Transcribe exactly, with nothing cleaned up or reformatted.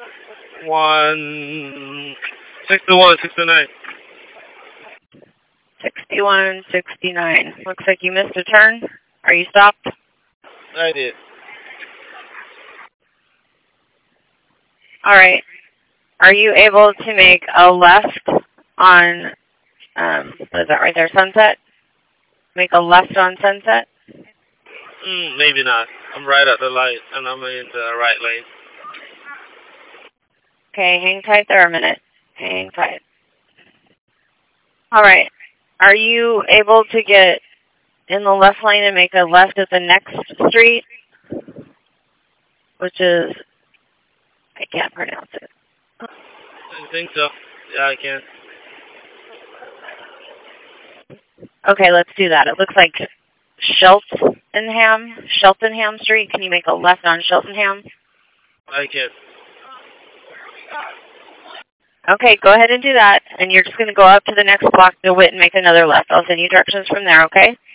one sixty-one, sixty-nine. sixty-one, sixty-nine. Looks like you missed a turn. Are you stopped? I did. All right. Are you able to make a left on, um, what is that right there, Sunset? Make a left on Sunset? Mm, maybe not. I'm right at the light, and I'm in the right lane. Okay, hang tight there a minute. Hang tight. All right. Are you able to get in the left lane and make a left at the next street? Which is, I can't pronounce it. I think so. Yeah, I can. Okay, let's do that. It looks like Cheltenham, Cheltenham Street. Can you make a left on Cheltenham? I can. Okay, go ahead and do that. And you're just going to go up to the next block to Witt and make another left. I'll send you directions from there, okay?